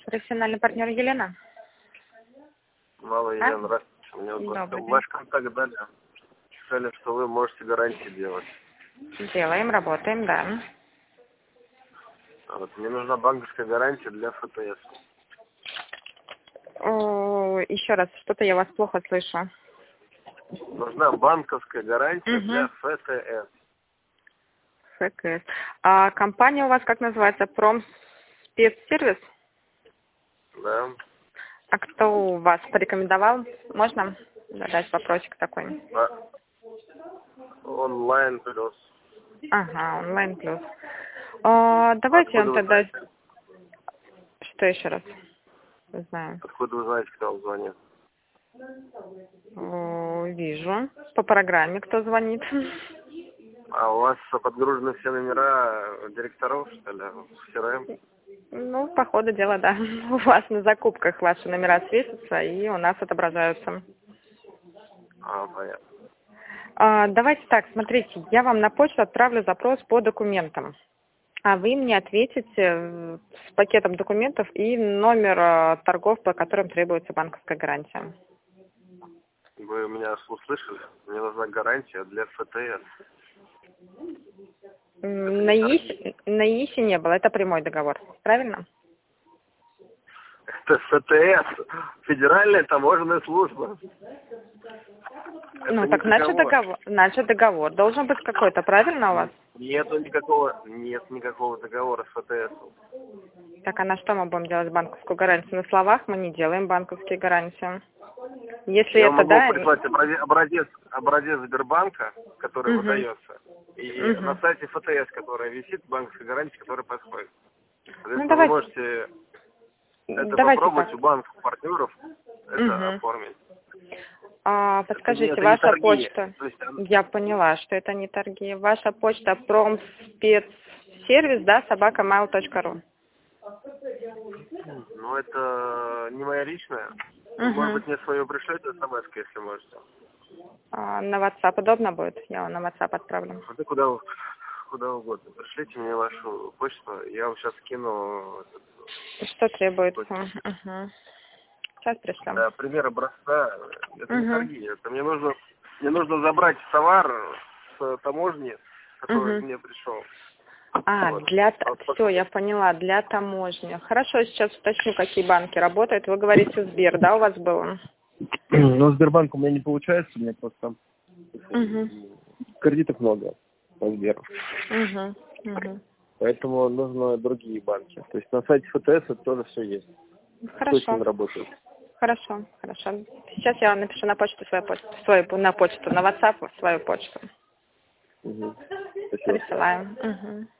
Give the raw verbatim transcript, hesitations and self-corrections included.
Профессиональный партнер Елена. Мало, Елена, а? Здравствуйте. Мне вот ваш контакт дали. Сказали, что вы можете гарантии делать. Делаем, работаем, да. Вот, мне нужна банковская гарантия для эф тэ эс. О, еще раз, что-то я вас плохо слышу. Нужна банковская гарантия угу. для эф тэ эс. эф тэ эс. А компания у вас как называется? Промспецсервис? Да. А кто у вас порекомендовал? Можно задать вопросик такой? А, онлайн плюс. Ага, онлайн плюс. А, давайте Откуда он тогда... Что еще раз? Не знаю. Откуда вы знаете, кто вам звонит? О, вижу. По программе кто звонит. А у вас подгружены все номера директоров, что ли, в си эр эм? Ну, по ходу дела, да. У вас на закупках ваши номера светятся, и у нас отображаются. А, понятно. А, давайте так, смотрите, я вам на почту отправлю запрос по документам. А вы мне ответите с пакетом документов и номер а, торгов, по которым требуется банковская гарантия. Вы меня услышали? Мне нужна гарантия для эф тэ эс. На ИИСе, на ИИСе не было, это прямой договор, правильно? Это эф тэ эс, Федеральная таможенная служба. Это ну, так договор. значит договор, значит договор должен быть какой-то, правильно у вас? Нету никакого, нет никакого договора с эф тэ эс. Так, а на что мы будем делать банковскую гарантию? На словах мы не делаем банковские гарантии. Если Я это, могу да... прислать образец, образец, образец Сбербанка, который Угу. выдается, и Угу. на сайте эф тэ эс, которая висит, банковская гарантия, которая подходит. Соответственно, Ну, вы давайте... можете это давайте попробовать так. у банков партнеров это Угу. оформить. А, подскажите, это не, это ваша не торги. почта... То есть, Я поняла, что это не торги. Ваша почта промспецсервис, да, собака mail точка ру. ну, это не моя личная. Вы, Угу. может быть, мне свою пришлете смс, если можете. А, на WhatsApp удобно будет? Я вам на WhatsApp отправлю. А ты куда, куда угодно. Пришлите мне вашу почту, я вам сейчас скину... Что требуется? Угу. Сейчас пришлем. Да, пример образца. Это Угу. не торги. Это мне нужно, мне нужно забрать товар с таможни, который Угу. мне пришел. А, Вот. для... Вот, Все, я поняла, для таможни. Хорошо, сейчас уточню, какие банки работают. Вы говорите, Сбер, да, у вас было? Ну, Сбербанк у меня не получается, у меня просто Угу. кредитов много по Сберу. Угу. Угу. Поэтому нужно другие банки. То есть на сайте эф тэ эс это тоже все есть. Точно Хорошо. работает. Хорошо, хорошо. Сейчас я вам напишу на почту свою почту, свою, на почту, на WhatsApp свою почту. Угу. Спасибо. Присылаем. Угу.